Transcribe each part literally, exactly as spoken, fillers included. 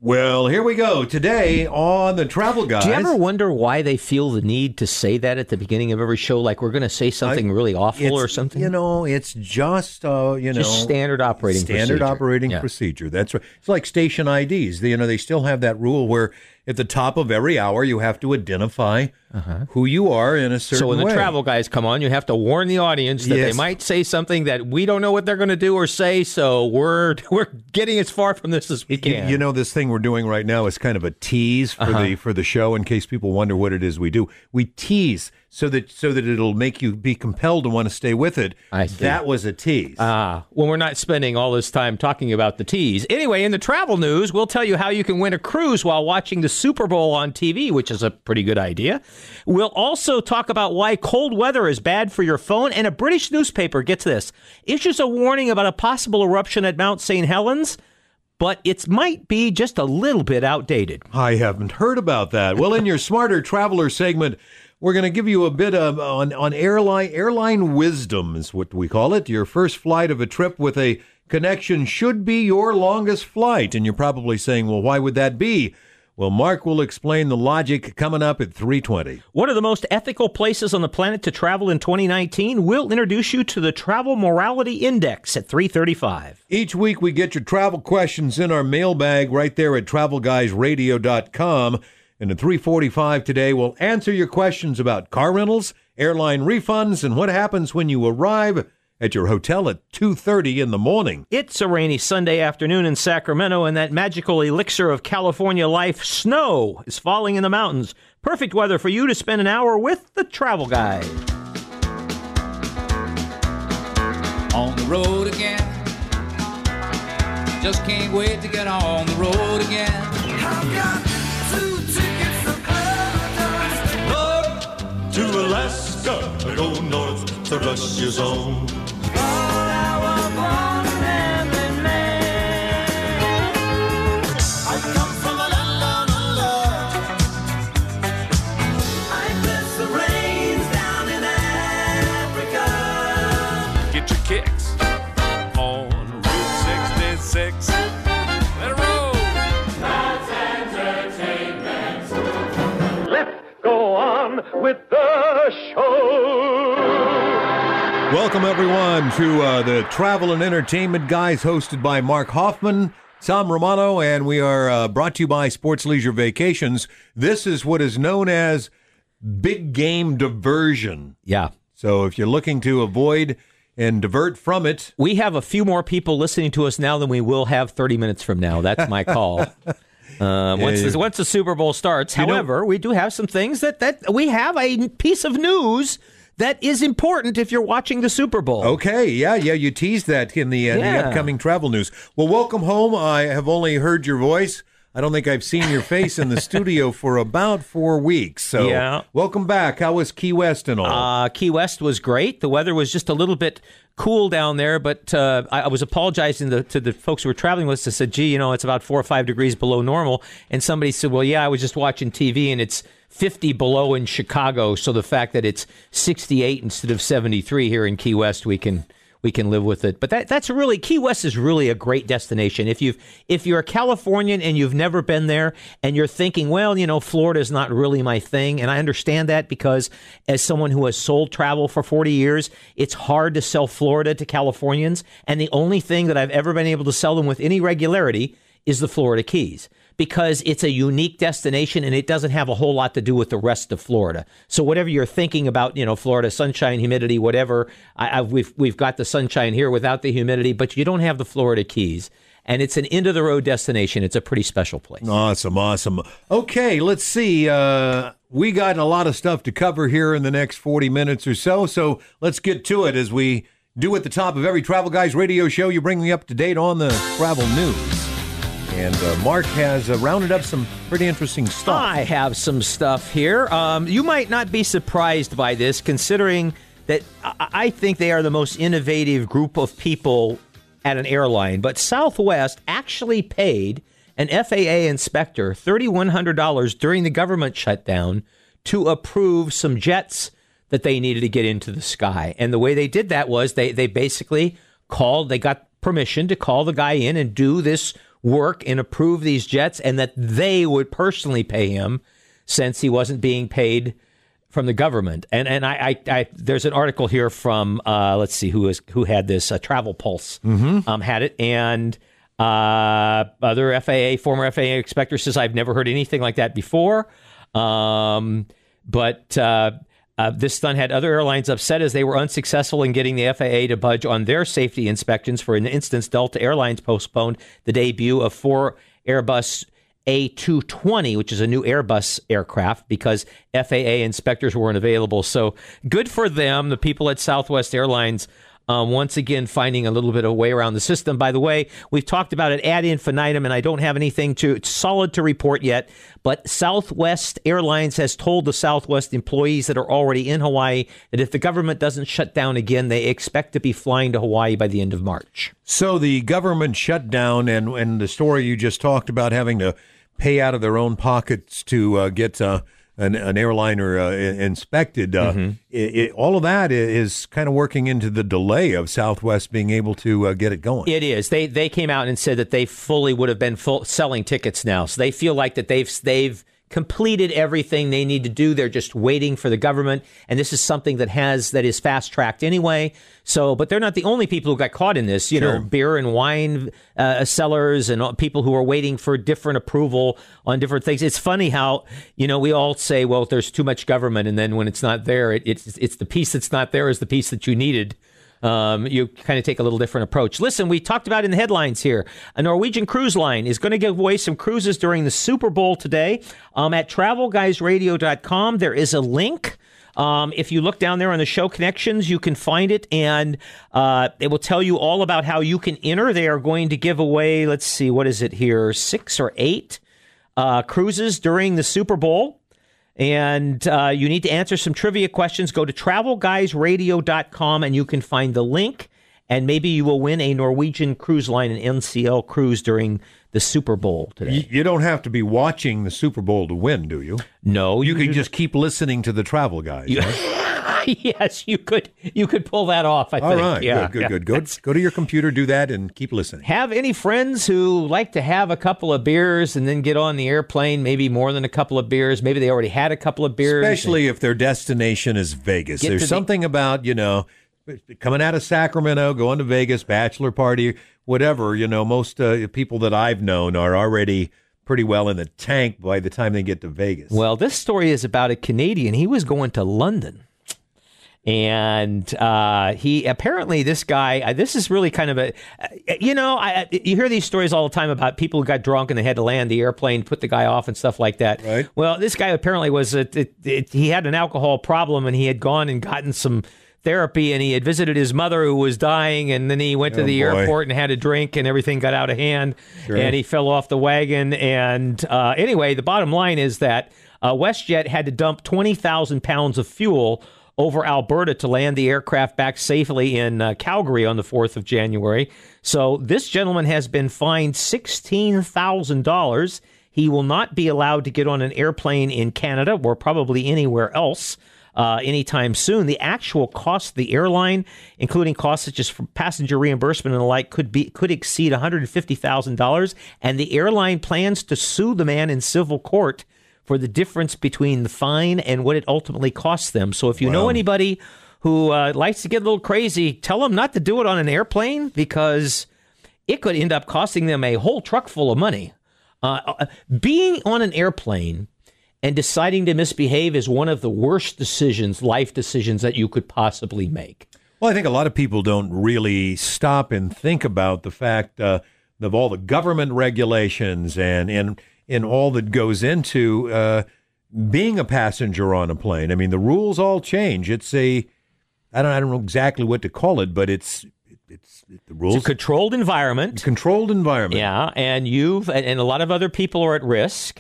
Well, here we go. Today on the Travel Guys. Do you ever wonder why they feel the need to say that at the beginning of every show? Like we're going to say something I, really awful or something? You know, it's just, uh, you know. Just standard operating standard procedure. Standard operating yeah. procedure. That's right. It's like station I Ds. They, you know, they still have that rule where at the top of every hour you have to identify uh-huh. who you are in a certain way. So when way. the Travel Guys come on, you have to warn the audience that yes. they might say something that we don't know what they're going to do or say, so we're we're getting as far from this as we can. You, you know, this thing we're doing right now is kind of a tease for uh-huh. the for the show in case people wonder what it is we do. We tease so that so that it'll make you be compelled to want to stay with it. I see. That was a tease. Ah, well, we're not spending all this time talking about the tease. Anyway, in the travel news, we'll tell you how you can win a cruise while watching the Super Bowl on T V, which is a pretty good idea. We'll also talk about why cold weather is bad for your phone, and a British newspaper, gets this, issues a warning about a possible eruption at Mount Saint Helens, but it might be just a little bit outdated. I haven't heard about that. Well, in your Smarter Traveler segment, we're going to give you a bit of on, on airline airline wisdom is what we call it. Your first flight of a trip with a connection should be your longest flight. And you're probably saying, well, why would that be? Well, Mark will explain the logic coming up at three twenty. What are the most ethical places on the planet to travel in twenty nineteen? We'll introduce you to the Travel Morality Index at three thirty-five. Each week we get your travel questions in our mailbag right there at travel guys radio dot com. And at three forty-five today, we'll answer your questions about car rentals, airline refunds, and what happens when you arrive at your hotel at two thirty in the morning. It's a rainy Sunday afternoon in Sacramento, and that magical elixir of California life, snow, is falling in the mountains. Perfect weather for you to spend an hour with the Travel Guide. On the road again. Just can't wait to get on the road again. I've got two tickets to Paradise. To Alaska, I go north to Russia's own. Kicks on Route sixty-six. Let it roll. That's entertainment. Let's go on with the show. Welcome, everyone, to uh, the Travel and Entertainment Guys, hosted by Mark Hoffman, Tom Romano, and we are uh, brought to you by Sports Leisure Vacations. This is what is known as big game diversion. Yeah. So if you're looking to avoid and divert from it. We have a few more people listening to us now than we will have thirty minutes from now. That's my call. Uh, once, the, once the Super Bowl starts. You However, know, we do have some things that, that we have a piece of news that is important if you're watching the Super Bowl. Okay, yeah, yeah, you teased that in the, uh, yeah. the upcoming travel news. Well, welcome home. I have only heard your voice. I don't think I've seen your face in the studio for about four weeks. So yeah. Welcome back. How was Key West and all? Uh, Key West was great. The weather was just a little bit cool down there, but uh, I, I was apologizing to, to the folks who were traveling with us. I said, gee, you know, it's about four or five degrees below normal. And somebody said, well, yeah, I was just watching T V and it's fifty below in Chicago. So the fact that it's sixty-eight instead of seventy-three here in Key West, we can... we can live with it. But that that's really, Key West is really a great destination. If you've if you're a Californian and you've never been there and you're thinking, well, you know, Florida is not really my thing, and I understand that because as someone who has sold travel for forty years, it's hard to sell Florida to Californians, and the only thing that I've ever been able to sell them with any regularity is the Florida Keys, because it's a unique destination and it doesn't have a whole lot to do with the rest of Florida. So whatever you're thinking about, you know, Florida, sunshine, humidity, whatever, I, I've, we've we've got the sunshine here without the humidity, but you don't have the Florida Keys. And it's an end-of-the-road destination. It's a pretty special place. Awesome, awesome. Okay, let's see. Uh, we got a lot of stuff to cover here in the next forty minutes or so, so let's get to it. As we do at the top of every Travel Guys radio show, you bring me up to date on the travel news. And uh, Mark has uh, rounded up some pretty interesting stuff. I have some stuff here. Um, you might not be surprised by this, considering that I-, I think they are the most innovative group of people at an airline. But Southwest actually paid an F A A inspector three thousand one hundred dollars during the government shutdown to approve some jets that they needed to get into the sky. And the way they did that was they, they basically called, they got permission to call the guy in and do this work and approve these jets, and that they would personally pay him since he wasn't being paid from the government. And and I, I, I there's an article here from uh, let's see who is who had this uh, Travel Pulse Mm-hmm. um, had it, and uh, other F A A former F A A inspector says I've never heard anything like that before. Um, but uh, uh, this stunt had other airlines upset as they were unsuccessful in getting the F A A to budge on their safety inspections. For an instance, Delta Airlines postponed the debut of four Airbus A two twenty, which is a new Airbus aircraft, because F A A inspectors weren't available. So good for them, the people at Southwest Airlines, um, once again finding a little bit of a way around the system. By the way, we've talked about it ad infinitum, and I don't have anything to solid to report yet, but Southwest Airlines has told the Southwest employees that are already in Hawaii that if the government doesn't shut down again, they expect to be flying to Hawaii by the end of March. So the government shut down, and, and the story you just talked about having to pay out of their own pockets to uh, get uh, an, an airliner uh, inspected. Uh, Mm-hmm. it, it, all of that is kind of working into the delay of Southwest being able to uh, get it going. It is. They they came out and said that they fully would have been full, selling tickets now. So they feel like that they've they've completed everything they need to do. They're just waiting for the government, and this is something that has that is fast tracked anyway. So, but they're not the only people who got caught in this. You Sure. know, beer and wine uh, sellers and people who are waiting for different approval on different things. It's funny how, you know, we all say, well, there's too much government, and then when it's not there, it, it's it's the piece that's not there is the piece that you needed. Um, you kind of take a little different approach. Listen, we talked about in the headlines here, a Norwegian cruise line is going to give away some cruises during the Super Bowl today. Um, at travel guys radio dot com, there is a link. Um, if you look down there on the show connections, you can find it, and uh, it will tell you all about how you can enter. They are going to give away, let's see, what is it here, six or eight uh, cruises during the Super Bowl. And uh, you need to answer some trivia questions. Go to travel guys radio dot com and you can find the link. And maybe you will win a Norwegian Cruise Line and N C L cruise during the Super Bowl today. You, you don't have to be watching the Super Bowl to win, do you? No, You can just keep listening to the Travel Guys. You- right? Yes, you could. You could pull that off. I All think. right, Yeah, good, good, yeah. good. Go, go to your computer, do that, and keep listening. Have any friends who like to have a couple of beers and then get on the airplane? Maybe more than a couple of beers. Maybe they already had a couple of beers. Especially if their destination is Vegas. Get to There's the- something about, you know, coming out of Sacramento, going to Vegas, bachelor party, whatever. You know, most uh, people that I've known are already pretty well in the tank by the time they get to Vegas. Well, this story is about a Canadian. He was going to London. And uh, he apparently this guy, uh, this is really kind of a, uh, you know, I, you hear these stories all the time about people who got drunk and they had to land the airplane, put the guy off and stuff like that. Right. Well, this guy apparently was, a, it, it, he had an alcohol problem and he had gone and gotten some therapy and he had visited his mother who was dying, and then he went to Oh, the boy. airport and had a drink and everything got out of hand. Sure. And he fell off the wagon. And uh, anyway, the bottom line is that uh, WestJet had to dump twenty thousand pounds of fuel over Alberta to land the aircraft back safely in uh, Calgary on the fourth of January. So this gentleman has been fined sixteen thousand dollars. He will not be allowed to get on an airplane in Canada or probably anywhere else uh, anytime soon. The actual cost of the airline, including costs such as passenger reimbursement and the like, could be could exceed one hundred fifty thousand dollars. And the airline plans to sue the man in civil court for the difference between the fine and what it ultimately costs them. So if you know Wow. anybody who uh, likes to get a little crazy, tell them not to do it on an airplane, because it could end up costing them a whole truck full of money. Uh, uh, being on an airplane and deciding to misbehave is one of the worst decisions, life decisions that you could possibly make. Well, I think a lot of people don't really stop and think about the fact uh, of all the government regulations and and and all that goes into uh, being a passenger on a plane. I mean, the rules all change. It's a I don't I don't know exactly what to call it, but it's it's the rules. It's a controlled environment. Controlled environment. Yeah, and you've and a lot of other people are at risk.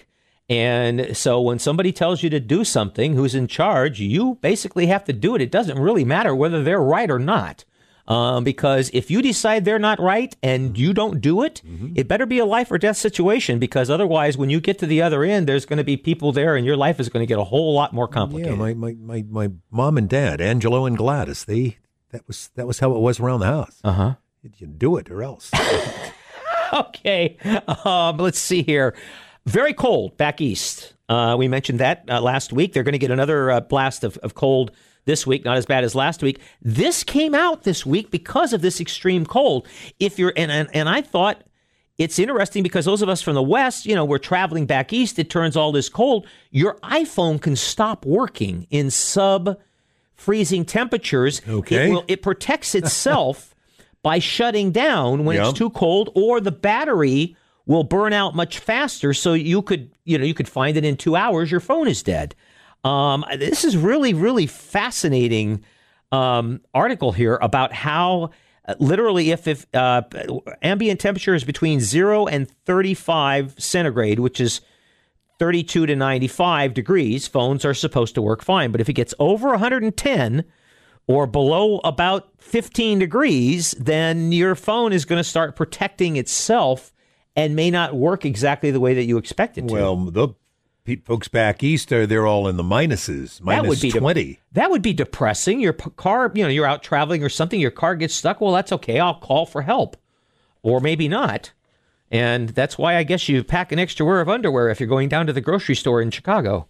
And so when somebody tells you to do something, who's in charge, you basically have to do it. It doesn't really matter whether they're right or not. Um, because if you decide they're not right and you don't do it, mm-hmm. it better be a life or death situation, because otherwise when you get to the other end, there's going to be people there and your life is going to get a whole lot more complicated. Yeah, my, my, my, my mom and dad, Angelo and Gladys, they that was that was how it was around the house. Uh-huh. You do it or else. Okay, um, let's see here. Very cold back east. Uh, we mentioned that uh, last week. They're going to get another uh, blast of, of cold this week, not as bad as last week. This came out this week because of this extreme cold. If you're and and, and I thought it's interesting because those of us from the West, you know, we're traveling back east. It turns all this cold. Your iPhone can stop working in sub-freezing temperatures. Okay. It, will, it protects itself by shutting down when Yep. it's too cold, or the battery will burn out much faster. So you could, you know, you could find that in two hours your phone is dead. Um, this is really, really fascinating um, article here about how uh, literally if, if uh, ambient temperature is between zero and thirty-five centigrade, which is thirty-two to ninety-five degrees, phones are supposed to work fine. But if it gets over one hundred ten or below about fifteen degrees, then your phone is going to start protecting itself and may not work exactly the way that you expect it to. Well, the pe- folks back east are they're all in the minuses, minus that would be de- twenty. that would be depressing. Your p- car, you know, you're out traveling or something, your car gets stuck. Well, that's okay. I'll call for help, or maybe not. And that's why I guess you pack an extra wear of underwear if you're going down to the grocery store in Chicago,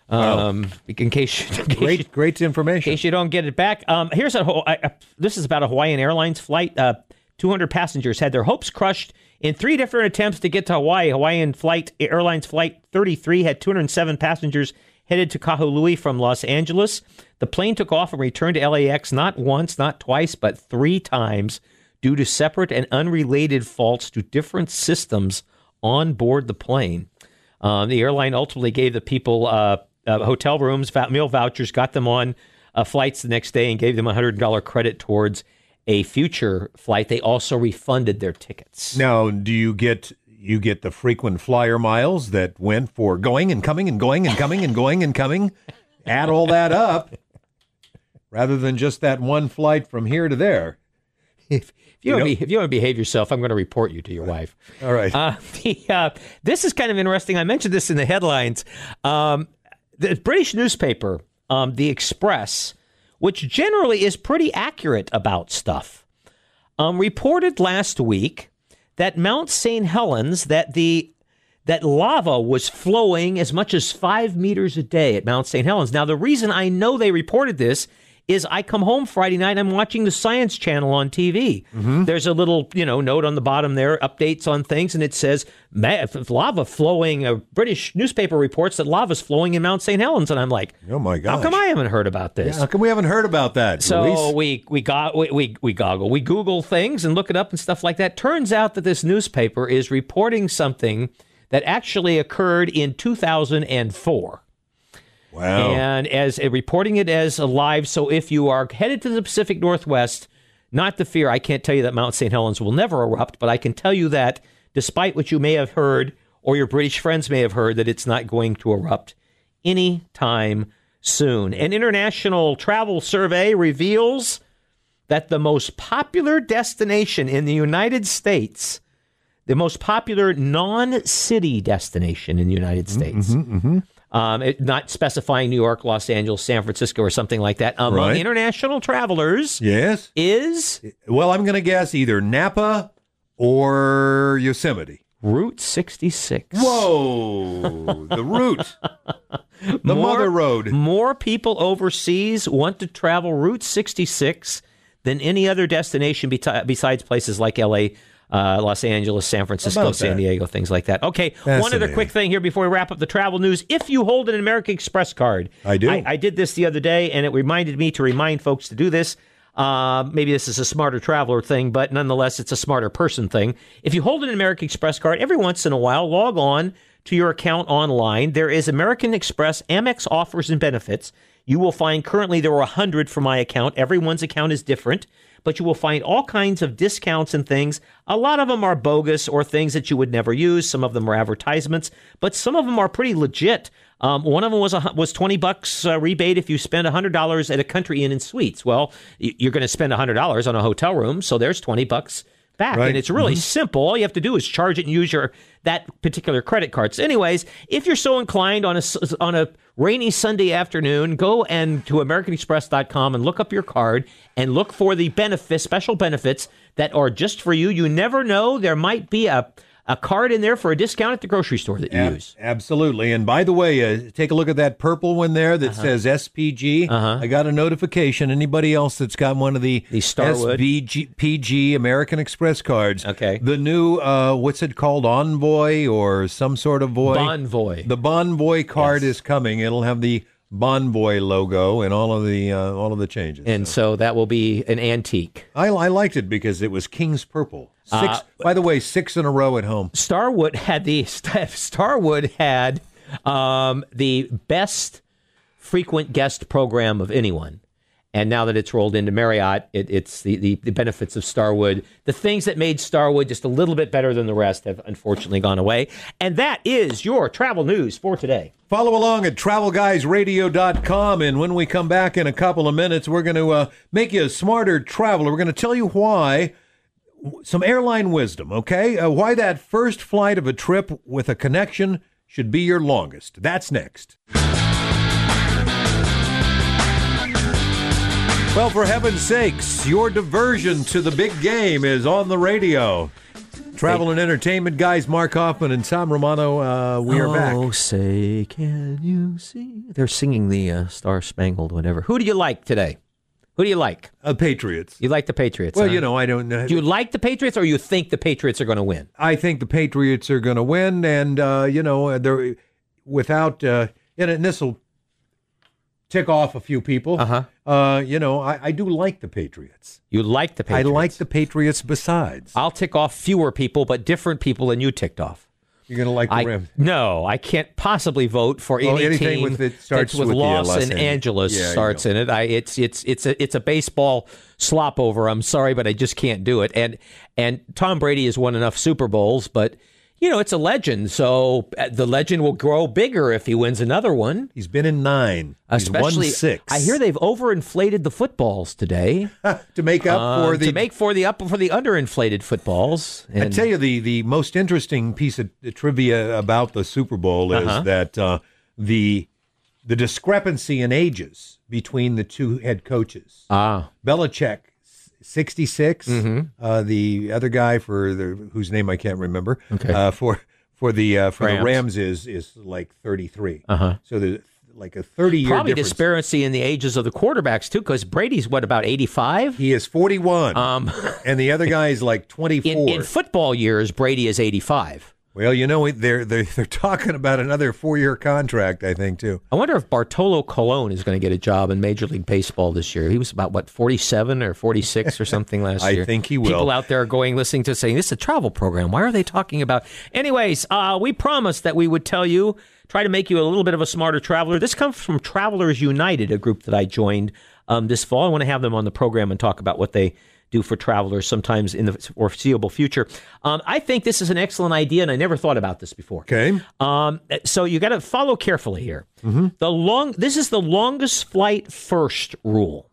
um, in case, in case Great, you, great in information. case you don't get it back. Um, here's a Ho- I, uh, this is about a Hawaiian Airlines flight. Uh, two hundred passengers had their hopes crushed in three different attempts to get to Hawaii. Hawaiian flight Airlines Flight thirty-three had two hundred seven passengers headed to Kahului from Los Angeles. The plane took off and returned to L A X not once, not twice, but three times due to separate and unrelated faults to different systems on board the plane. Um, the airline ultimately gave the people uh, uh, hotel rooms, meal vouchers, got them on uh, flights the next day, and gave them a one hundred dollars credit towards a future flight. They also refunded their tickets. Now, do you get you get the frequent flyer miles that went for going and coming and going and coming and going and coming? Add all that up, rather than just that one flight from here to there. If, if you, You don't know- be, if you want to behave yourself, I'm going to report you to your wife. All right. Uh, the, uh, this is kind of interesting. I mentioned this in the headlines. Um, the British newspaper, um, The Express, which generally is pretty accurate about stuff, um, reported last week that Mount Saint Helens, that the that lava was flowing as much as five meters a day at Mount Saint Helens. Now, the reason I know they reported this is I come home Friday night and I'm watching the Science Channel on T V. Mm-hmm. There's a little, you know, note on the bottom there, updates on things, and it says Ma- lava flowing. A British newspaper reports that lava's flowing in Mount Saint Helens, and I'm like, Oh my gosh. how come I haven't heard about this? How come we haven't heard about that? So Luis? we we got we, we we goggle we Google things and look it up and stuff like that. Turns out that this newspaper is reporting something that actually occurred in two thousand four. Wow. And as uh, reporting it as alive. So if you are headed to the Pacific Northwest, not to fear. I can't tell you that Mount Saint Helens will never erupt, but I can tell you that despite what you may have heard or your British friends may have heard, that it's not going to erupt any time soon. An international travel survey reveals that the most popular destination in the United States, the most popular non-city destination in the United States, Mm-hmm, mm-hmm. Um, it, not specifying New York, Los Angeles, San Francisco, or something like that, among Right. international travelers Yes. is Well, I'm going to guess either Napa or Yosemite. Route sixty-six. Whoa, the route, the More- mother road. More people overseas want to travel Route sixty-six than any other destination beti- besides places like L A, uh, Los Angeles, San Francisco, About San that. Diego, things like that. Okay, one other Fascinating. quick thing here before we wrap up the travel news. If you hold an American Express card, I do. I, I did this the other day, and it reminded me to remind folks to do this. Uh, maybe this is a smarter traveler thing, but nonetheless, it's a smarter person thing. If you hold an American Express card, every once in a while, log on to your account online. There is American Express Amex offers and benefits. You will find currently there are one hundred for my account. Everyone's account is different, but you will find all kinds of discounts and things. A lot of them are bogus or things that you would never use. Some of them are advertisements, but some of them are pretty legit. Um, one of them was a, hu- was twenty bucks uh, rebate if you spend one hundred dollars at a Country Inn and Suites. Well, y- you're going to spend one hundred dollars on a hotel room, so there's twenty bucks back. Right. And it's really Mm-hmm. simple. All you have to do is charge it and use your that particular credit card. So anyways, if you're so inclined on a, on a rainy Sunday afternoon, go and to American Express dot com and look up your card and look for the benefits, special benefits that are just for you. You never know. There might be a a card in there for a discount at the grocery store that you Ab- use. Absolutely. And by the way, uh, take a look at that purple one there that Uh-huh. says S P G. Uh-huh. I got a notification. Anybody else that's got one of the, The Starwood? S P G American Express cards. Okay. The new, uh, what's it called, Envoy or some sort of voy? Bonvoy. The Bonvoy card Yes. is coming. It'll have the Bonvoy logo and all of the uh, all of the changes. And so that will be an antique. I, I liked it because it was King's Purple. Six, Uh, by the way, six in a row at home. Starwood had the Starwood had um, the best frequent guest program of anyone. And now that it's rolled into Marriott, it, it's the, the, the benefits of Starwood. The things that made Starwood just a little bit better than the rest have unfortunately gone away. And that is your travel news for today. Follow along at travel guys radio dot com, and when we come back in a couple of minutes, we're going to uh, make you a smarter traveler. We're going to tell you why, some airline wisdom, okay? Uh, why that first flight of a trip with a connection should be your longest. That's next. Well, for heaven's sakes, your diversion to the big game is on the radio. Travel and entertainment guys, Mark Hoffman and Tom Romano, uh, we are back. Oh, say, can you see? They're singing the uh, Star Spangled whatever. Who do you like today? Who do you like? Uh, Patriots. You like the Patriots? Well, huh? you know, I don't know. Do you like the Patriots, or you think the Patriots are going to win? I think the Patriots are going to win, and uh, you know, they're without, uh, and this will tick off a few people. Uh-huh. Uh, you know, I, I do like the Patriots. You like the Patriots? I like the Patriots. Besides, I'll tick off fewer people, but different people than you ticked off. you're going to like the I, Rams. no, I can't possibly vote for Well, any anything team with it starts that's with, with the, uh, Los, Los and Angeles. Angeles Yeah, you starts know. in it. I, it's it's it's a it's a baseball slop over. I'm sorry, but I just can't do it. And and Tom Brady has won enough Super Bowls, but you know it's a legend. So uh, the legend will grow bigger if he wins another one. He's been in nine. He's Especially, won six. I hear they've overinflated the footballs today to make up uh, for the. to make for the up for the underinflated footballs. I And tell you, the, the most interesting piece of trivia about the Super Bowl is Uh-huh. that uh, the the discrepancy in ages between the two head coaches. ah, Belichick, sixty-six. Mm-hmm. Uh, the other guy for the whose name I can't remember. Okay. Uh, for for the uh, for Rams. the Rams is is like thirty-three. Uh-huh. So there's like a thirty year probably difference. disparity in the ages of the quarterbacks too, because Brady's what about eighty-five? He is forty-one, Um, and the other guy is like twenty-four. in, in football years, Brady is eighty-five. Well, you know, they're they're they're talking about another four-year contract, I think, too. I wonder if Bartolo Colon is going to get a job in Major League Baseball this year. He was about, what, forty-seven or forty-six or something last I year. think he will. People out there are going, listening to saying, this is a travel program. Why are they talking about? Anyways, uh, we promised that we would tell you, try to make you a little bit of a smarter traveler. This comes from Travelers United, a group that I joined um, this fall. I want to have them on the program and talk about what they do for travelers sometimes in the foreseeable future. Um, I think this is an excellent idea, and I never thought about this before. Okay. Um, so you got to follow carefully here. The long this is the longest flight first rule.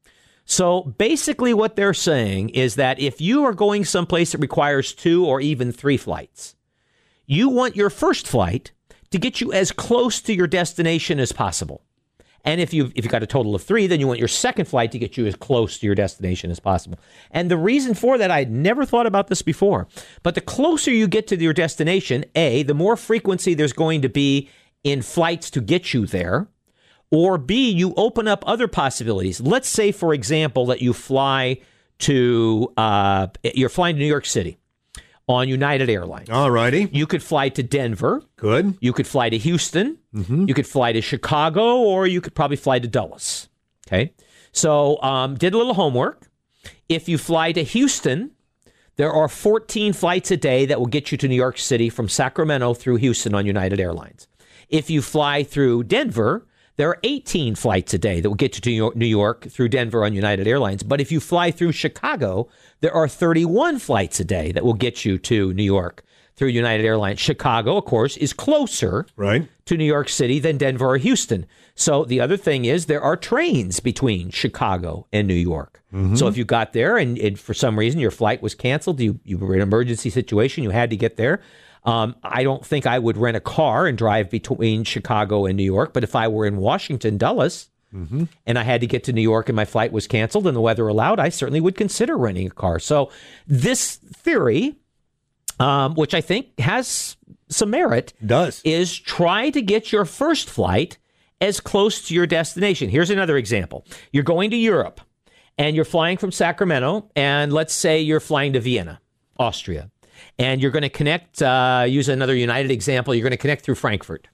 So basically, what they're saying is that if you are going someplace that requires two or even three flights, you want your first flight to get you as close to your destination as possible. And if you've, if you've got a total of three, then you want your second flight to get you as close to your destination as possible. And the reason for that, I'd never thought about this before, but the closer you get to your destination, A, the more frequency there's going to be in flights to get you there, or B, you open up other possibilities. Let's say, for example, that you fly to, uh, you're flying to New York City on United Airlines. All righty. You could fly to Denver. Good. You could fly to Houston. Mm-hmm. You could fly to Chicago, or you could probably fly to Dulles. Okay. So um, did a little homework. If you fly to Houston, there are fourteen flights a day that will get you to New York City from Sacramento through Houston on United Airlines. If you fly through Denver, there are eighteen flights a day that will get you to New York, New York through Denver on United Airlines. But if you fly through Chicago, there are thirty-one flights a day that will get you to New York through United Airlines. Chicago, of course, is closer Right. to New York City than Denver or Houston. So the other thing is there are trains between Chicago and New York. Mm-hmm. So if you got there and, and for some reason your flight was canceled, you, you were in an emergency situation, you had to get there. Um, I don't think I would rent a car and drive between Chicago and New York. But if I were in Washington, Dulles, mm-hmm. and I had to get to New York and my flight was canceled and the weather allowed, I certainly would consider renting a car. So this theory, um, which I think has some merit, Does. is try to get your first flight as close to your destination. Here's another example. You're going to Europe and you're flying from Sacramento, and let's say you're flying to Vienna, Austria, and you're going to connect, uh, use another United example, you're going to connect through Frankfurt.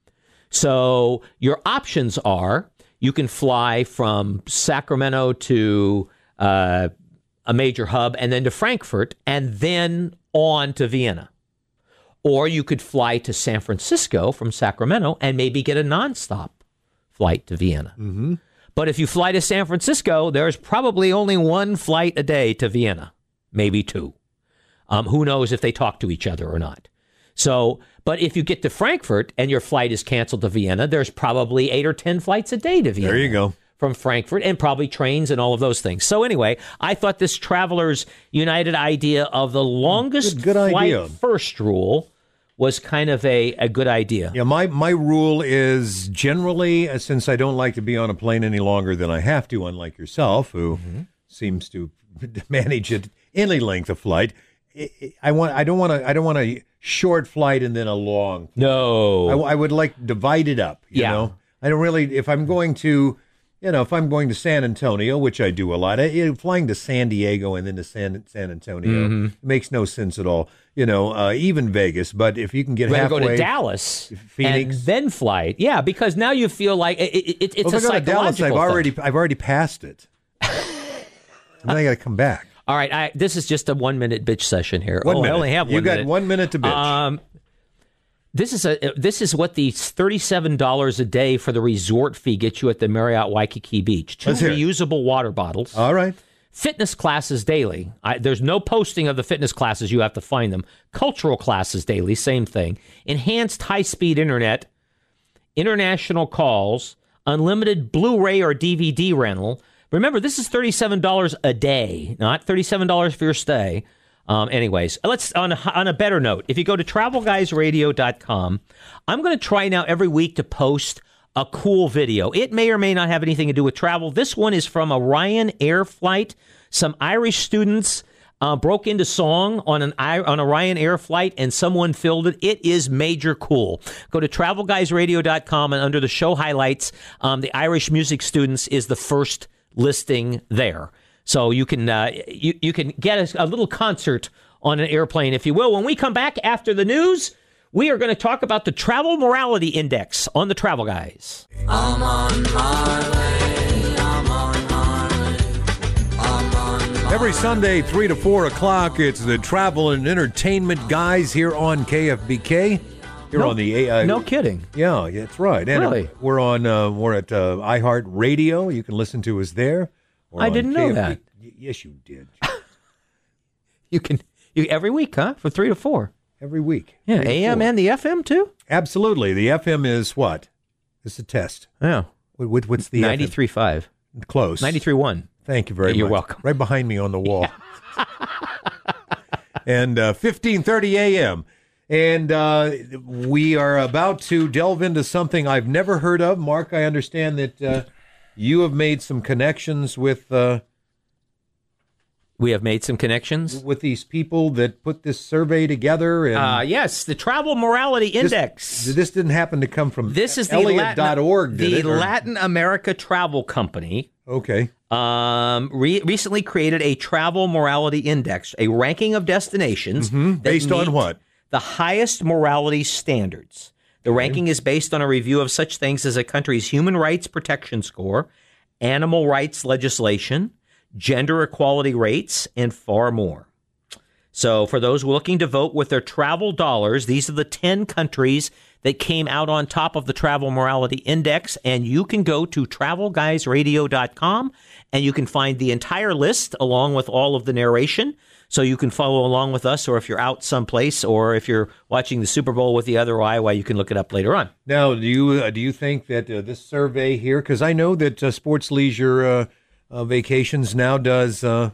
So your options are you can fly from Sacramento to uh, a major hub and then to Frankfurt and then on to Vienna. Or you could fly to San Francisco from Sacramento and maybe get a nonstop flight to Vienna. Mm-hmm. But if you fly to San Francisco, there's probably only one flight a day to Vienna, maybe two. Um, who knows if they talk to each other or not. So, but if you get to Frankfurt and your flight is canceled to Vienna, there's probably eight or ten flights a day to Vienna. There you go. From Frankfurt, and probably trains and all of those things. So anyway, I thought this Travelers United idea of the longest Good- good flight idea. first rule was kind of a, a good idea. Yeah, my, my rule is generally, uh, since I don't like to be on a plane any longer than I have to, unlike yourself, who Mm-hmm. seems to manage it any length of flight, I, I want I don't want to I don't want a short flight and then a long. No. I, I would like divide it up. You Yeah. know, I don't really. If I'm going to, you know, if I'm going to San Antonio, which I do a lot, I, you know, flying to San Diego and then to San San Antonio Mm-hmm. makes no sense at all. You know, uh, even Vegas. But if you can get You better halfway, go to Dallas Phoenix. and then fly. Yeah, because now you feel like it, it, it, it's well, a if I go to Dallas, psychological I've thing. already I've already passed it. And then I got to come back. All right, I, this is just a one-minute bitch session here. One oh, minute. I only have one You got minute. one minute to bitch. Um, this is a this is what the thirty-seven dollars a day for the resort fee gets you at the Marriott Waikiki Beach. Two Let's hear it. reusable water bottles. all right. Fitness classes daily. I, there's no posting of the fitness classes. You have to find them. Cultural classes daily. Same thing. Enhanced high-speed internet. International calls. Unlimited Blu-ray or D V D rental. Remember, this is thirty-seven dollars a day, not thirty-seven dollars for your stay. Um, anyways, let's on a, on a better note. If you go to travel guys radio dot com, I'm going to try now every week to post a cool video. It may or may not have anything to do with travel. This one is from a Ryan Air flight. Some Irish students uh, broke into song on an on a Ryan Air flight, and someone filled it. It is major cool. Go to travel guys radio dot com, and under the show highlights, um, the Irish music students is the first listing there. So you can uh, you, you can get a, a little concert on an airplane, if you will. When we come back after the news, we are going to talk about the Travel Morality Index on the Travel Guys. I'm on my way. I'm on my way. I'm on my Every Sunday, three to four o'clock, it's the Travel and Entertainment Guys here on K F B K. You're No- on the uh, No kidding. Yeah, that's right. And Really? uh, we're on. Uh, we're at uh, iHeartRadio. You can listen to us there. We're I on didn't know K F B that. Y- Yes, you did. You can you every week, huh? From three to four. Every week. Yeah, Three to A M four. and the F M too. Absolutely. The F M is what? It's a test. Yeah, What, what, what's the F M? ninety-three point five. Close. ninety-three point one. Thank you very You're much. welcome. Right behind me on the wall. And uh, fifteen thirty a.m. And uh, we are about to delve into something I've never heard of. Mark, I understand that uh, you have made some connections with uh, We have made some connections. with these people that put this survey together. And Uh, yes, the Travel Morality this, Index. this didn't happen to come from This is the Elliott Latin, dot org, did the it? Or- Latin America Travel Company. Okay. Um, re- recently created a Travel Morality Index, a ranking of destinations that Mm-hmm. Based on meet what? the highest morality standards. The ranking is based on a review of such things as a country's human rights protection score, animal rights legislation, gender equality rates, and far more. So for those looking to vote with their travel dollars, these are the ten countries that came out on top of the Travel Morality Index, and you can go to travel guys radio dot com and you can find the entire list along with all of the narration. so you can follow along with us, or if you're out someplace, or if you're watching the Super Bowl with the other eye, well, you can look it up later on. Now, do you uh, do you think that uh, this survey here, because I know that uh, Sports Leisure uh, uh, Vacations now does uh,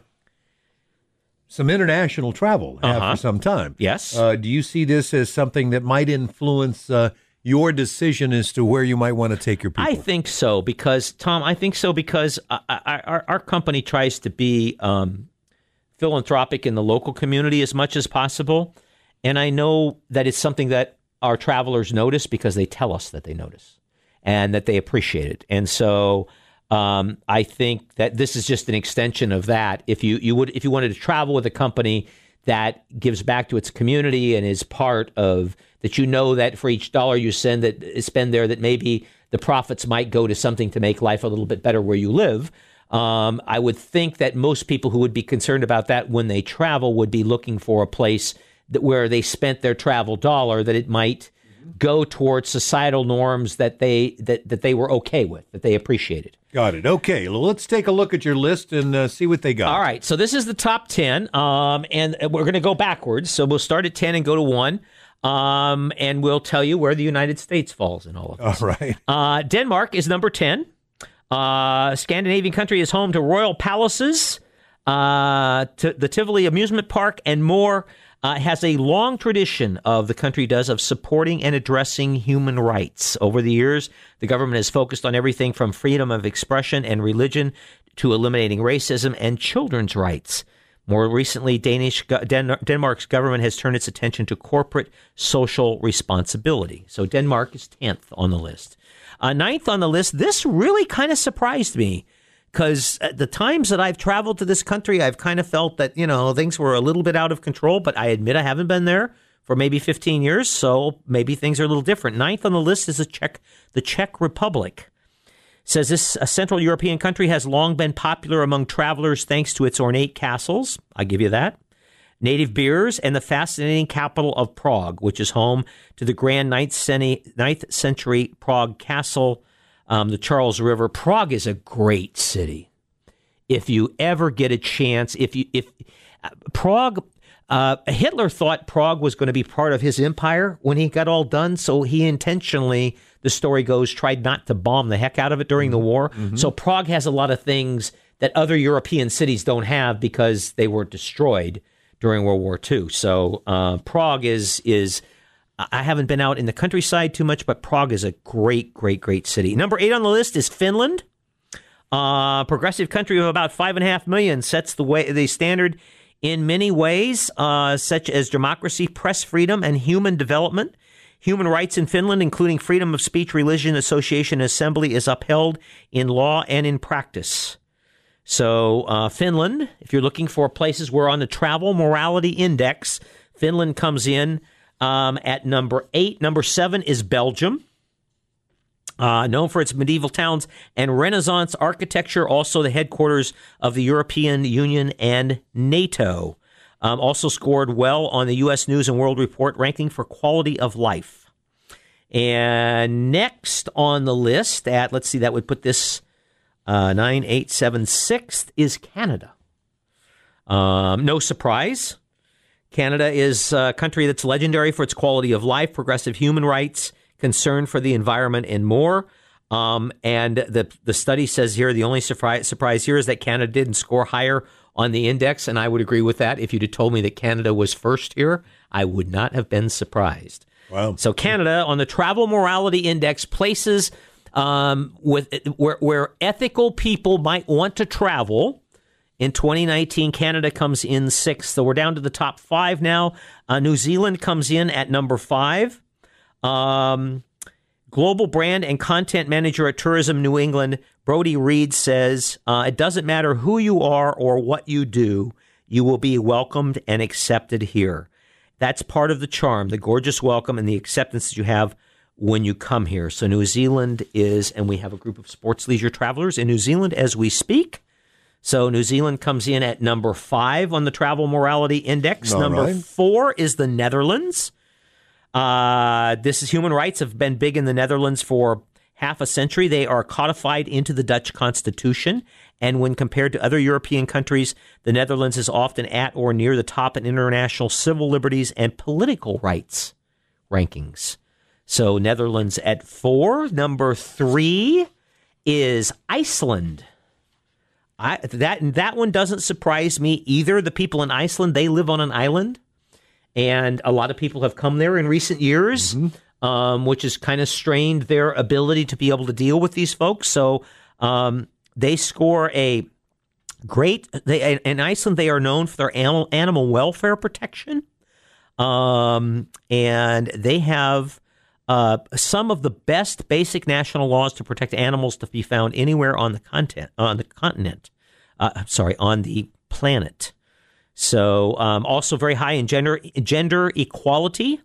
some international travel, have Uh-huh. for some time. Yes. Uh, do you see this as something that might influence uh, your decision as to where you might want to take your people? I think so because, Tom, I think so because uh, our, our company tries to be um, philanthropic in the local community as much as possible. And I know that it's something that our travelers notice because they tell us that they notice and that they appreciate it. And so um, I think that this is just an extension of that. If you, you would, if you wanted to travel with a company that gives back to its community and is part of that, you know that for each dollar you send that spend there, that maybe the profits might go to something to make life a little bit better where you live. Um, I would think that most people who would be concerned about that when they travel would be looking for a place that where they spent their travel dollar, that it might go towards societal norms that they that, that they were okay with, that they appreciated. Got it. Okay, well, let's take a look at your list and uh, see what they got. All right, so this is the top ten, um, and we're going to go backwards. So we'll start at ten and go to one, um, and we'll tell you where the United States falls in all of this. All right. Uh, Denmark is number ten. Uh, Scandinavian country is home to royal palaces, uh, to the Tivoli amusement park, and more. Uh, has a long tradition of the country does of supporting and addressing human rights. Over the years, the government has focused on everything from freedom of expression and religion to eliminating racism and children's rights. More recently, Danish Den- Denmark's government has turned its attention to corporate social responsibility. So Denmark is tenth on the list. Uh, ninth on the list, this really kind of surprised me. Because at the times that I've traveled to this country, I've kind of felt that, you know, things were a little bit out of control, but I admit I haven't been there for maybe fifteen years, so maybe things are a little different. Ninth on the list is the Czech, the Czech Republic. It says this a Central European country has long been popular among travelers thanks to its ornate castles. I give you that. Native beers and the fascinating capital of Prague, which is home to the grand ninth century Prague castle. Um, the Charles River. Prague is a great city. If you ever get a chance, if you if uh, Prague, uh, Hitler thought Prague was going to be part of his empire when he got all done, so he intentionally, the story goes, tried not to bomb the heck out of it during the war. Mm-hmm. So Prague has a lot of things that other European cities don't have because they were destroyed during World War Two. So uh, Prague is is. I haven't been out in the countryside too much, but Prague is a great, great, great city. Number eight on the list is Finland. Uh, progressive country of about five and a half million, sets the way the standard in many ways, uh, such as democracy, press freedom, and human development. Human rights in Finland, including freedom of speech, religion, association, and assembly, is upheld in law and in practice. So uh, Finland, if you're looking for places where on the Travel Morality Index, Finland comes in Um, at number eight. Number seven is Belgium, uh, known for its medieval towns and Renaissance architecture, also the headquarters of the European Union and NATO. Um, also scored well on the U S News and World Report ranking for quality of life. And next on the list at, let's see, that would put this uh, nine, eight, seven, sixth is Canada. Um, no surprise. Canada is a country that's legendary for its quality of life, progressive human rights, concern for the environment, and more. Um, and the the study says here the only surprise, surprise here is that Canada didn't score higher on the index, and I would agree with that. If you'd have told me that Canada was first here, I would not have been surprised. Wow. So Canada, on the Travel Morality Index, places um, with where, where ethical people might want to travel. In twenty nineteen, Canada comes in sixth. So we're down to the top five now. Uh, New Zealand comes in at number five. Um, global brand and content manager at Tourism New England, Brody Reed, says, uh, it doesn't matter who you are or what you do, you will be welcomed and accepted here. That's part of the charm, the gorgeous welcome and the acceptance that you have when you come here. So New Zealand is, and we have a group of sports leisure travelers in New Zealand as we speak. So New Zealand comes in at number five on the Travel Morality Index. All number right. four is the Netherlands. Uh, this is human rights have been big in the Netherlands for half a century. They are codified into the Dutch Constitution. And when compared to other European countries, the Netherlands is often at or near the top in international civil liberties and political rights rankings. So Netherlands at four. Number three is Iceland. I, that that one doesn't surprise me either. The people in Iceland, they live on an island, and a lot of people have come there in recent years, mm-hmm. um, which has kind of strained their ability to be able to deal with these folks. So um, they score a great. They, in Iceland, they are known for their animal, animal welfare protection, um, and they have uh, some of the best basic national laws to protect animals to be found anywhere on the content on the continent. Uh, I'm sorry, on the planet. So, um, also very high in gender gender equality,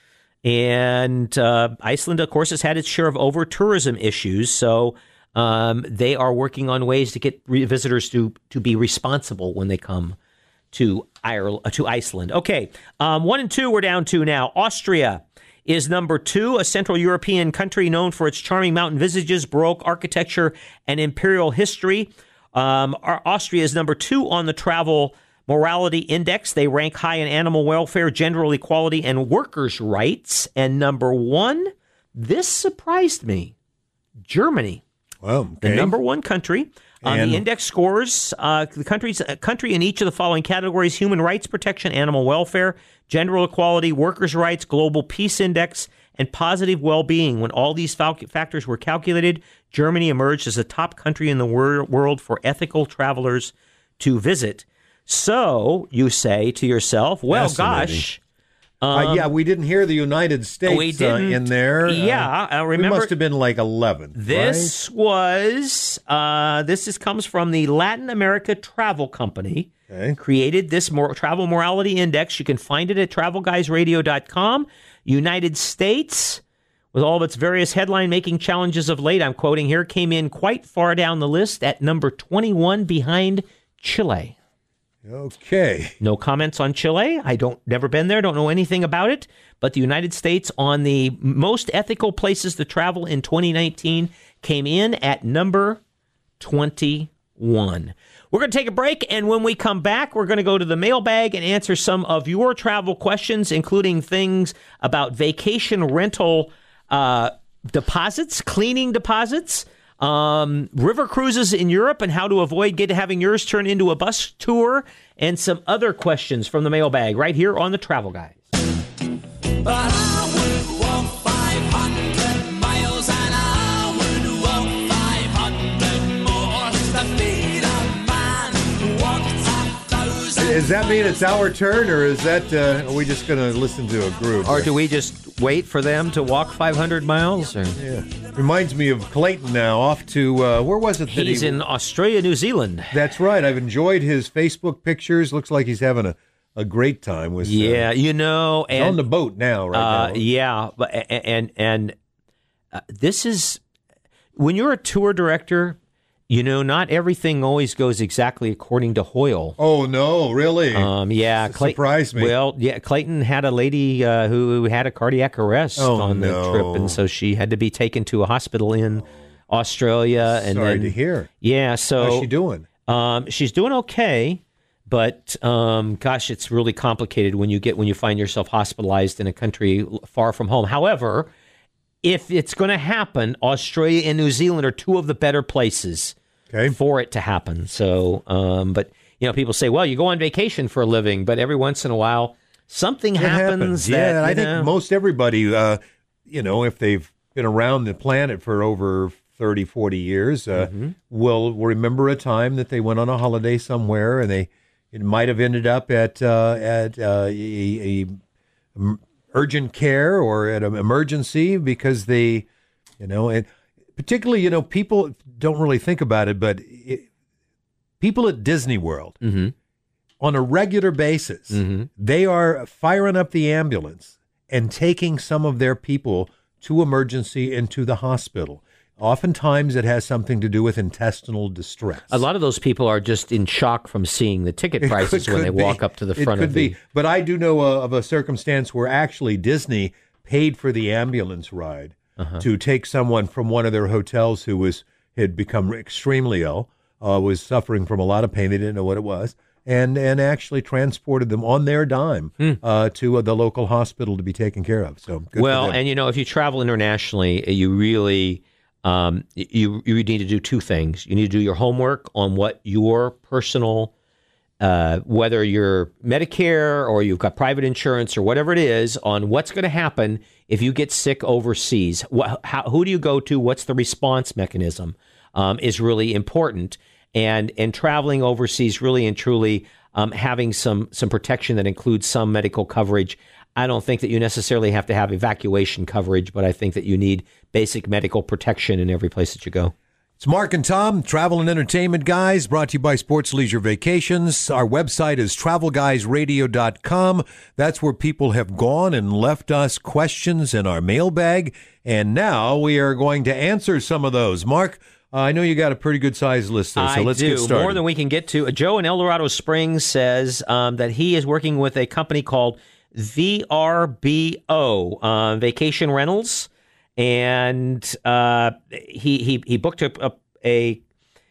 and uh, Iceland, of course, has had its share of over tourism issues. So, um, they are working on ways to get re- visitors to to be responsible when they come to Ireland, to Iceland. Okay, um, one and two we're down to now. Austria is number two, a Central European country known for its charming mountain villages, Baroque architecture, and imperial history. Um, Austria is number two on the Travel Morality Index. They rank high in animal welfare, gender equality, and workers' rights. And number one, this surprised me, Germany. Well, okay. The number one country. Um, the index scores uh, the country's uh, country in each of the following categories: human rights protection, animal welfare, gender equality, workers' rights, global peace index, and positive well-being. When all these fal- factors were calculated, Germany emerged as the top country in the wor- world for ethical travelers to visit. So you say to yourself, well, gosh. Um, uh, yeah, we didn't hear the United States we didn't, uh, in there. Yeah, I uh, remember. We must have been like eleven. This right? was, uh, this is, comes from the Latin America Travel Company. Okay. Created this mor- Travel Morality Index. You can find it at travel guys radio dot com. United States, with all of its various headline-making challenges of late, I'm quoting here, came in quite far down the list at number twenty-one behind Chile. Okay. No comments on Chile. I don't never been there, don't know anything about it. But the United States on the most ethical places to travel in twenty nineteen came in at number twenty-one. We're going to take a break, and when we come back, we're going to go to the mailbag and answer some of your travel questions, including things about vacation rental uh, deposits, cleaning deposits, Um, river cruises in Europe and how to avoid getting having yours turn into a bus tour, and some other questions from the mailbag right here on the Travel Guys. But I would walk five hundred miles and I would walk five hundred more to feed a man who walked a thousand. Does that mean it's our turn, or is that uh, are we just going to listen to a group? Or do we just wait for them to walk five hundred miles? Or? Yeah. Reminds me of Clayton now, off to, uh, where was it? That He's he, in Australia, New Zealand. That's right. I've enjoyed his Facebook pictures. Looks like he's having a, a great time with. Yeah, uh, you know, and on the boat now, right uh, now. Yeah, but and and, and uh, this is when you're a tour director. You know, not everything always goes exactly according to Hoyle. Oh no, really? Um, yeah, Clay- surprised me. Well, yeah, Clayton had a lady uh, who had a cardiac arrest oh, on the no. trip, and so she had to be taken to a hospital in Australia. And Sorry then, to hear. Yeah, so how's she doing? Um, she's doing okay, but um, gosh, it's really complicated when you get when you find yourself hospitalized in a country far from home. However, if it's going to happen, Australia and New Zealand are two of the better places. Okay. For it to happen. So, um, but, you know, people say, well, you go on vacation for a living, but every once in a while, something It happens. happens. That, yeah, I you think know, most everybody, uh, you know, if they've been around the planet for over thirty, forty years, uh, mm-hmm. will remember a time that they went on a holiday somewhere and they it might have ended up at uh, at uh, a, a urgent care or at an emergency because they, you know, and particularly, you know, people don't really think about it, but it, people at Disney World, mm-hmm. on a regular basis, mm-hmm. they are firing up the ambulance and taking some of their people to emergency and to the hospital. Oftentimes, it has something to do with intestinal distress. A lot of those people are just in shock from seeing the ticket prices could, when could they be. walk up to the front it could of the... be. But I do know uh, of a circumstance where actually Disney paid for the ambulance ride uh-huh. to take someone from one of their hotels who was had become extremely ill, uh, was suffering from a lot of pain. They didn't know what it was, and and actually transported them on their dime mm. uh, to uh, the local hospital to be taken care of. So good well, for them. And you know, if you travel internationally, you really um, you you need to do two things. You need to do your homework on what your personal Uh, whether you're Medicare or you've got private insurance or whatever it is, on what's going to happen if you get sick overseas. What, how, who do you go to? What's the response mechanism um, is really important. And and traveling overseas, really and truly um, having some some protection that includes some medical coverage. I don't think that you necessarily have to have evacuation coverage, but I think that you need basic medical protection in every place that you go. It's Mark and Tom, Travel and Entertainment Guys, brought to you by Sports Leisure Vacations. Our website is travel guys radio dot com. That's where people have gone and left us questions in our mailbag. And now we are going to answer some of those. Mark, uh, I know you got a pretty good sized list there, so I let's do. get started. More than we can get to. Joe in El Dorado Springs says um, that he is working with a company called V R B O, uh, Vacation Rentals. And uh, he he he booked a, a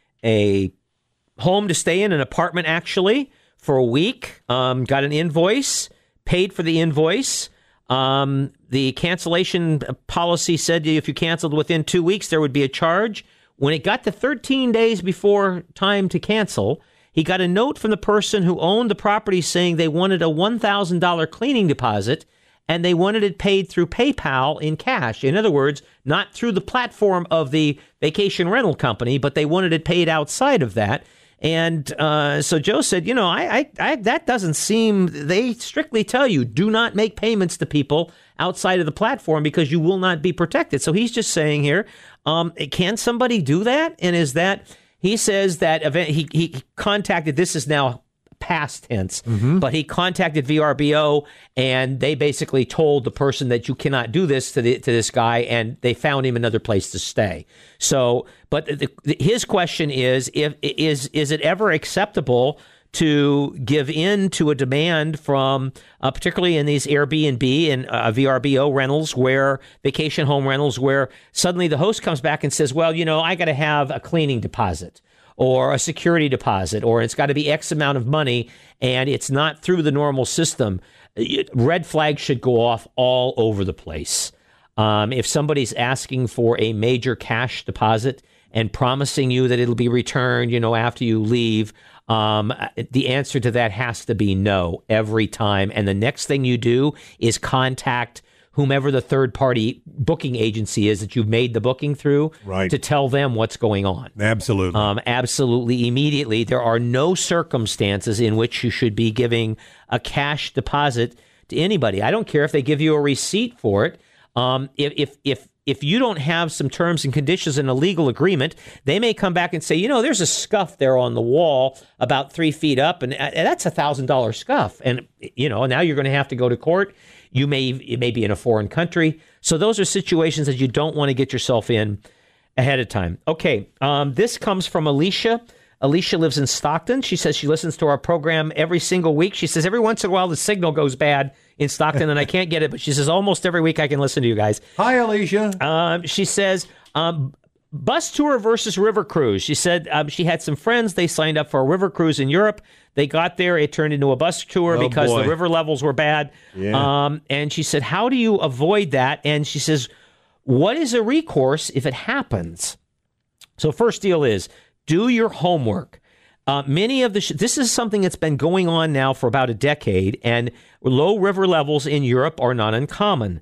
a home to stay in, an apartment actually, for a week. Um, got an invoice, paid for the invoice. Um, the cancellation policy said if you canceled within two weeks, there would be a charge. When it got to thirteen days before time to cancel, he got a note from the person who owned the property saying they wanted a one thousand dollars cleaning deposit. And they wanted it paid through PayPal in cash. In other words, not through the platform of the vacation rental company, but they wanted it paid outside of that. And uh, so Joe said, you know, I, I, I, that doesn't seem, they strictly tell you, do not make payments to people outside of the platform because you will not be protected. So he's just saying here, um, can somebody do that? And is that, he says that event, he, he contacted, this is now past tense, mm-hmm. but he contacted V R B O and they basically told the person that you cannot do this to the, to this guy, and they found him another place to stay. So, but the, the, his question is, if is is it ever acceptable to give in to a demand from, uh, particularly in these Airbnb and uh, V R B O rentals, where vacation home rentals, where suddenly the host comes back and says, well, you know, I got to have a cleaning deposit, or a security deposit, or it's got to be X amount of money, and it's not through the normal system. Red flags should go off all over the place. Um, if somebody's asking for a major cash deposit and promising you that it'll be returned, you know, after you leave, um, the answer to that has to be no every time. And the next thing you do is contact whomever the third-party booking agency is that you've made the booking through, right, to tell them what's going on. Absolutely. Um, absolutely, immediately. There are no circumstances in which you should be giving a cash deposit to anybody. I don't care if they give you a receipt for it. Um, if, if, if, if you don't have some terms and conditions in a legal agreement, they may come back and say, you know, there's a scuff there on the wall about three feet up, and that's a one thousand dollars scuff. And, you know, now you're going to have to go to court. You may, it may be in a foreign country. So those are situations that you don't want to get yourself in ahead of time. Okay, um, this comes from Alicia. Alicia lives in Stockton. She says she listens to our program every single week. She says every once in a while the signal goes bad in Stockton and I can't get it, but she says almost every week I can listen to you guys. Hi, Alicia. Um, she says, um, bus tour versus river cruise. She said um, she had some friends. They signed up for a river cruise in Europe. They got there. It turned into a bus tour oh, because boy. the river levels were bad. Yeah. Um, and she said, how do you avoid that? And she says, what is a recourse if it happens? So first deal is do your homework. Uh, many of the sh- this is something that's been going on now for about a decade, and low river levels in Europe are not uncommon.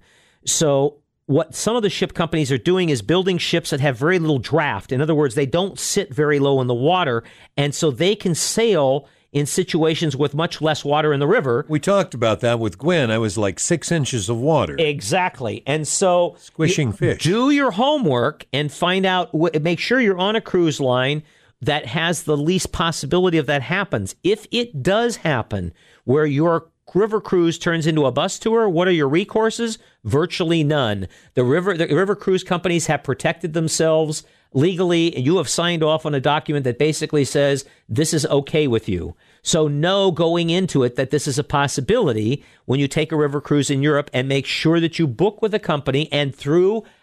So what some of the ship companies are doing is building ships that have very little draft. In other words, they don't sit very low in the water, and so they can sail in situations with much less water in the river. We talked about that with Gwen. I was like six inches of water. Exactly. And so squishing fish. Do your homework and find out, make sure you're on a cruise line that has the least possibility of that happens. If it does happen where your river cruise turns into a bus tour, what are your recourses? Virtually none. The river the river cruise companies have protected themselves legally, and you have signed off on a document that basically says this is okay with you. So know going into it that this is a possibility when you take a river cruise in Europe, and make sure that you book with a company and through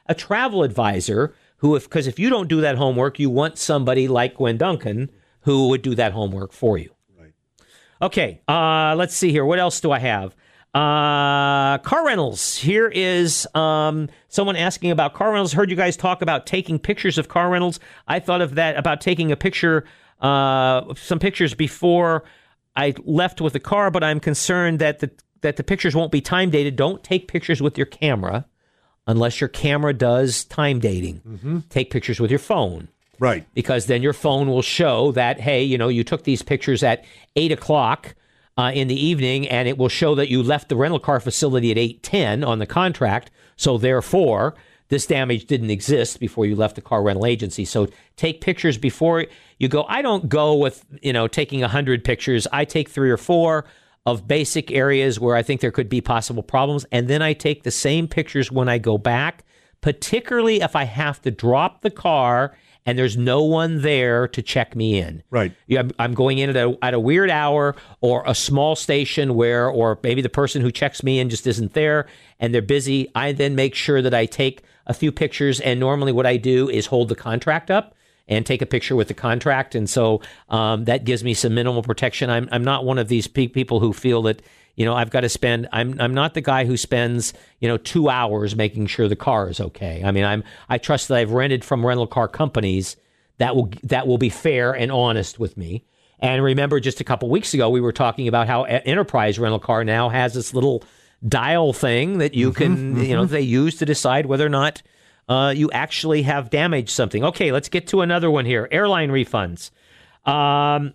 a travel advisor who, if because if you don't do that homework, you want somebody like Gwen Duncan who would do that homework for you. Right. Okay, uh, let's see here. What else do I have? Uh, car rentals. Here is um, someone asking about car rentals. Heard you guys talk about taking pictures of car rentals. I thought of that, about taking a picture, uh, some pictures before I left with the car, but I'm concerned that the that the pictures won't be time dated. Don't take pictures with your camera unless your camera does time dating. Mm-hmm. Take pictures with your phone. Right. Because then your phone will show that, hey, you know, you took these pictures at eight o'clock uh, in the evening, and it will show that you left the rental car facility at eight ten on the contract. So therefore, this damage didn't exist before you left the car rental agency. So take pictures before you go. I don't go with, you know, taking one hundred pictures. I take three or four of basic areas where I think there could be possible problems. And then I take the same pictures when I go back, particularly if I have to drop the car and there's no one there to check me in. Right. Yeah, I'm- I'm going in at a, at a weird hour, or a small station where, or maybe the person who checks me in just isn't there and they're busy. I then make sure that I take a few pictures, and normally what I do is hold the contract up and take a picture with the contract. And so um, that gives me some minimal protection. I'm I'm not one of these pe- people who feel that, you know, I've got to spend, I'm I'm not the guy who spends, you know, two hours making sure the car is okay. I mean, I'm I trust that I've rented from rental car companies that will that will be fair and honest with me. And remember, just a couple weeks ago, we were talking about how Enterprise Rental Car now has this little dial thing that you can, you know, they use to decide whether or not uh, you actually have damaged something. Okay, let's get to another one here. Airline refunds. Um,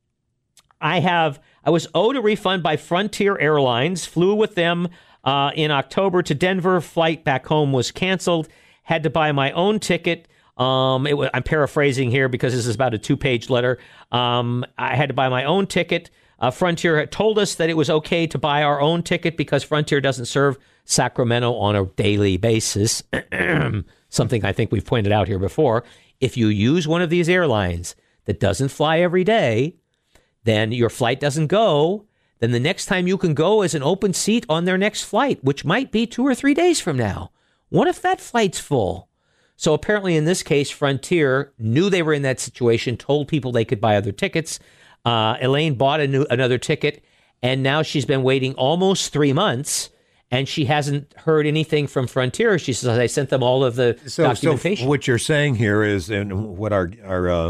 I have, I was owed a refund by Frontier Airlines, flew with them uh, in October to Denver. Flight back home was canceled. Had to buy my own ticket. Um, it was, I'm paraphrasing here because this is about a two-page letter. Um, I had to buy my own ticket. Uh, Frontier had told us that it was okay to buy our own ticket because Frontier doesn't serve Sacramento on a daily basis. Something I think we've pointed out here before. If you use one of these airlines that doesn't fly every day, then your flight doesn't go. Then the next time you can go is an open seat on their next flight, which might be two or three days from now. What if that flight's full? So apparently in this case, Frontier knew they were in that situation, told people they could buy other tickets. Uh, Elaine bought a new, another ticket, and now she's been waiting almost three months, and she hasn't heard anything from Frontier. She says, I sent them all of the So, documentation. so what you're saying here is, and what our, our uh,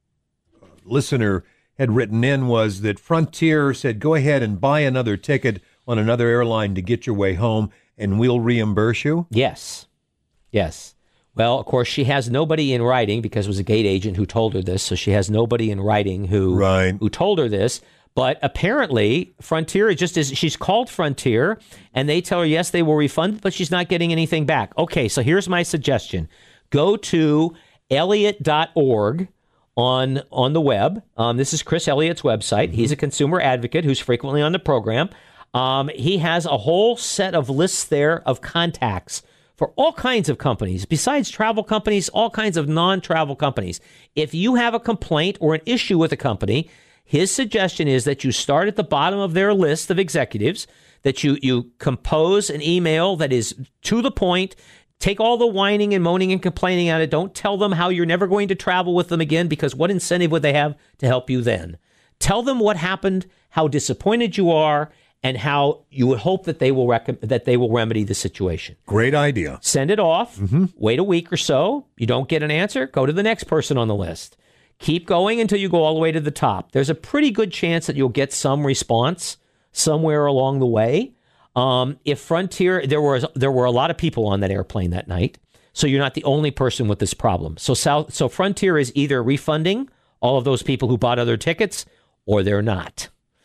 listener had written in was that Frontier said, go ahead and buy another ticket on another airline to get your way home, and we'll reimburse you? Yes. Yes. Well, of course, she has nobody in writing because it was a gate agent who told her this. So she has nobody in writing who Right. who told her this. But apparently, Frontier just is. She's called Frontier, and they tell her yes, they will refund, but she's not getting anything back. Okay, so here's my suggestion: go to Elliott dot org on on the web. Um, this is Chris Elliott's website. Mm-hmm. He's a consumer advocate who's frequently on the program. Um, he has a whole set of lists there of contacts for all kinds of companies, besides travel companies, all kinds of non-travel companies. If you have a complaint or an issue with a company, his suggestion is that you start at the bottom of their list of executives, that you, you compose an email that is to the point, take all the whining and moaning and complaining out of it. Don't tell them how you're never going to travel with them again, because what incentive would they have to help you then? Tell them what happened, how disappointed you are, and how you would hope that they will rec- that they will remedy the situation. Great idea. Send it off. Mm-hmm. Wait a week or so. You don't get an answer, go to the next person on the list. Keep going until you go all the way to the top. There's a pretty good chance that you'll get some response somewhere along the way. Um, if Frontier, there was there were a lot of people on that airplane that night, so you're not the only person with this problem. So South, so Frontier is either refunding all of those people who bought other tickets, or they're not.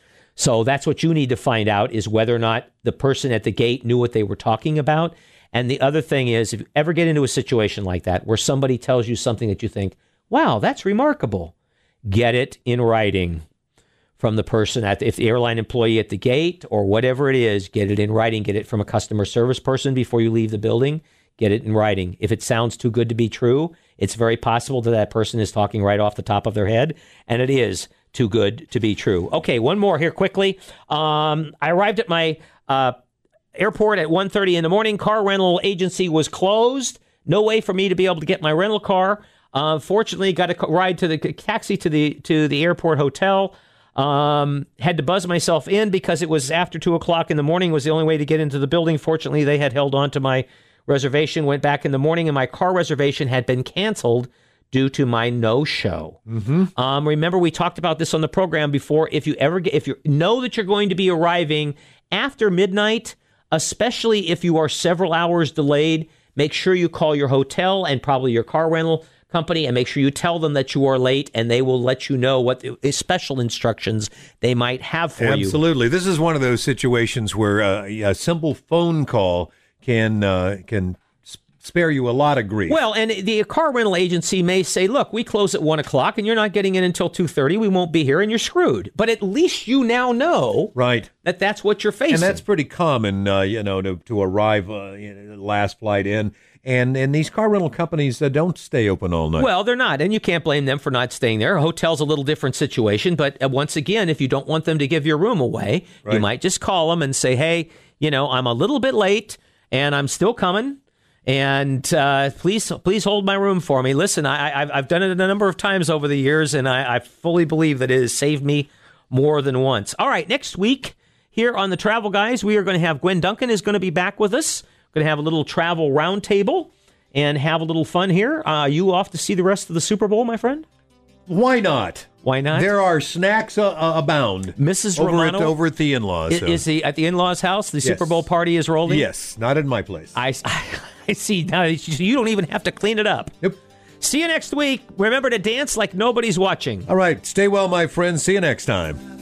So that's what you need to find out, is whether or not the person at the gate knew what they were talking about. And the other thing is, if you ever get into a situation like that where somebody tells you something that you think, wow, that's remarkable, get it in writing from the person at the, if the airline employee at the gate or whatever it is, get it in writing. Get it from a customer service person before you leave the building. Get it in writing. If it sounds too good to be true, it's very possible that that person is talking right off the top of their head, and it is too good to be true. Okay, one more here quickly. Um, I arrived at my uh, airport at one thirty in the morning. Car rental agency was closed. No way for me to be able to get my rental car. Uh, fortunately, got a ca- ride to the taxi to the to the airport hotel. Um, had to buzz myself in because it was after two o'clock in the morning. Was the only way to get into the building. Fortunately, they had held on to my reservation. Went back in the morning, and my car reservation had been canceled due to my no-show. Mm-hmm. Um, remember, we talked about this on the program before. If you ever get, if you know that you're going to be arriving after midnight, especially if you are several hours delayed, make sure you call your hotel and probably your car rental company and make sure you tell them that you are late, and they will let you know what the special instructions they might have for you. Absolutely. This is one of those situations where uh, a simple phone call can uh, can s- spare you a lot of grief. Well, and the car rental agency may say, look, we close at one o'clock and you're not getting in until two thirty. We won't be here and you're screwed. But at least you now know right. that that's what you're facing. And that's pretty common, uh, you know, to, to arrive uh, you know, last flight in. And and these car rental companies uh, don't stay open all night. Well, they're not, and you can't blame them for not staying there. A hotel's a little different situation, but uh, once again, if you don't want them to give your room away, Right. you might just call them and say, hey, you know, I'm a little bit late, and I'm still coming, and uh, please please hold my room for me. Listen, I, I've, I've done it a number of times over the years, and I, I fully believe that it has saved me more than once. All right, next week here on the Travel Guys, we are going to have Gwen Duncan is going to be back with us. Going to have a little travel roundtable and have a little fun here. Uh, are you off to see the rest of the Super Bowl, my friend? Why not? Why not? There are snacks uh, uh, abound. Missus over Romano at, over at the in-laws. is, so. is he at the in-laws' house? The Yes. Super Bowl party is rolling? Yes, not in my place. I, I see. Now you don't even have to clean it up. Yep. See you next week. Remember to dance like nobody's watching. All right, stay well, my friends. See you next time.